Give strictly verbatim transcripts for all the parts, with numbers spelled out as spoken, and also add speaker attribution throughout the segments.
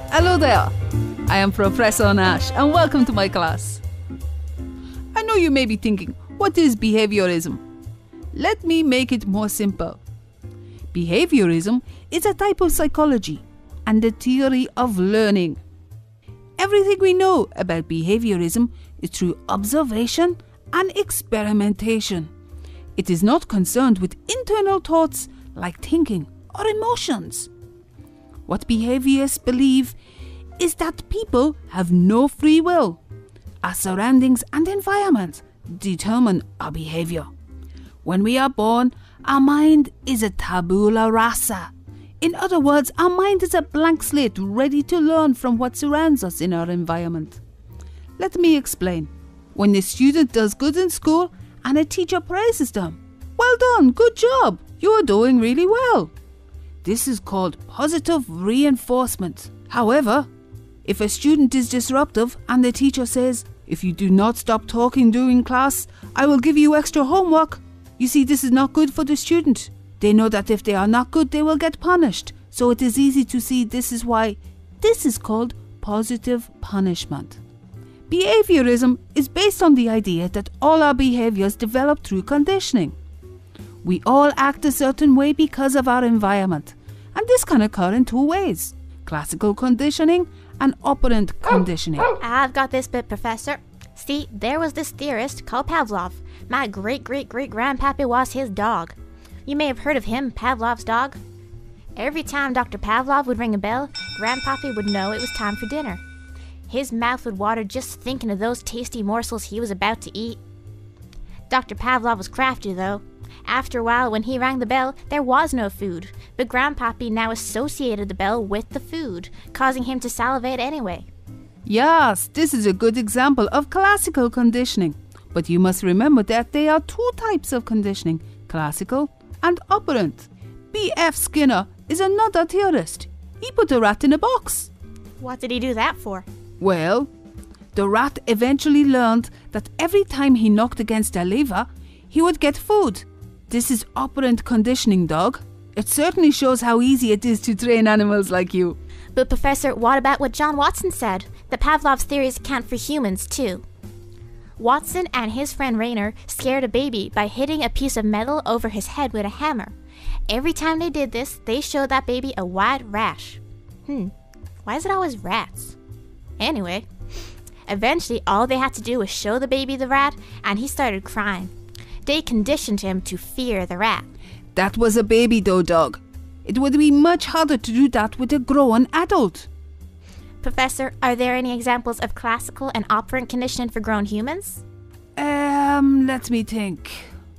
Speaker 1: Hello there. I am Professor Nash and welcome to my class. I know you may be thinking, what is behaviorism? Let me make it more simple. Behaviorism is a type of psychology and the theory of learning. Everything we know about behaviorism is through observation and experimentation. It is not concerned with internal thoughts like thinking or emotions. What behaviorists believe is that people have no free will. Our surroundings and environment determine our behavior. When we are born, our mind is a tabula rasa. In other words, our mind is a blank slate ready to learn from what surrounds us in our environment. Let me explain. When a student does good in school and a teacher praises them, well done, good job, you are doing really well. This is called positive reinforcement. However, if a student is disruptive and the teacher says, if you do not stop talking during class, I will give you extra homework. You see, this is not good for the student. They know that if they are not good, they will get punished. So it is easy to see this is why this is called positive punishment. Behaviorism is based on the idea that all our behaviors develop through conditioning. We all act a certain way because of our environment, and this can occur in two ways: classical conditioning and operant conditioning.
Speaker 2: I've got this bit, Professor. See, there was this theorist called Pavlov. My great-great-great-grandpappy was his dog. You may have heard of him, Pavlov's dog. Every time Doctor Pavlov would ring a bell, Grandpappy would know it was time for dinner. His mouth would water just thinking of those tasty morsels he was about to eat. Doctor Pavlov was crafty, though. After a while, when he rang the bell, there was no food, but Grandpappy now associated the bell with the food, causing him to salivate anyway.
Speaker 1: Yes, this is a good example of classical conditioning. But you must remember that there are two types of conditioning, classical and operant. B F Skinner is another theorist. He put a rat in a box.
Speaker 2: What did he do that for?
Speaker 1: Well, the rat eventually learned that every time he knocked against a lever, he would get food. This is operant conditioning, dog. It certainly shows how easy it is to train animals like you.
Speaker 2: But Professor, what about what John Watson said? That Pavlov's theories count for humans too. Watson and his friend Rayner scared a baby by hitting a piece of metal over his head with a hammer. Every time they did this, they showed that baby a white rash. Hmm, why is it always rats? Anyway, eventually all they had to do was show the baby the rat, and he started crying. They conditioned him to fear the rat.
Speaker 1: That was a baby though, dog. It would be much harder to do that with a grown adult.
Speaker 2: Professor, are there any examples of classical and operant conditioning for grown humans?
Speaker 1: Um, let me think.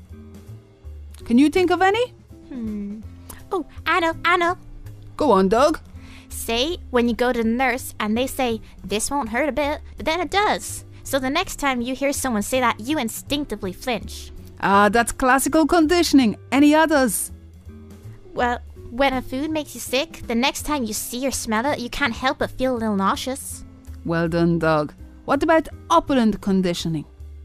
Speaker 1: Can you think of any?
Speaker 2: Hmm. Oh, I know, I know.
Speaker 1: Go on, dog.
Speaker 2: Say, when you go to the nurse and they say, this won't hurt a bit, but then it does. So the next time you hear someone say that, you instinctively flinch.
Speaker 1: Ah, that's classical conditioning. Any others?
Speaker 2: Well, when a food makes you sick, the next time you see or smell it, you can't help but feel a little nauseous.
Speaker 1: Well done, dog. What about operant conditioning?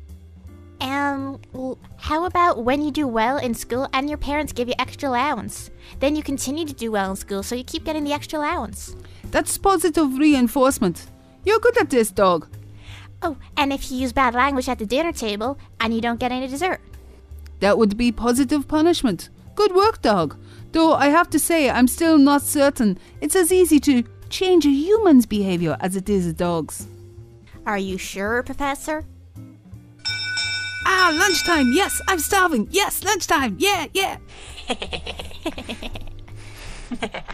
Speaker 2: Um, well, how about when you do well in school and your parents give you extra allowance? Then you continue to do well in school, so you keep getting the extra allowance.
Speaker 1: That's positive reinforcement. You're good at this, dog.
Speaker 2: Oh, and if you use bad language at the dinner table and you don't get any dessert?
Speaker 1: That would be positive punishment. Good work, dog. Though I have to say, I'm still not certain it's as easy to change a human's behavior as it is a dog's.
Speaker 2: Are you sure, Professor?
Speaker 1: Ah, lunchtime. Yes, I'm starving. Yes, lunchtime. Yeah, yeah.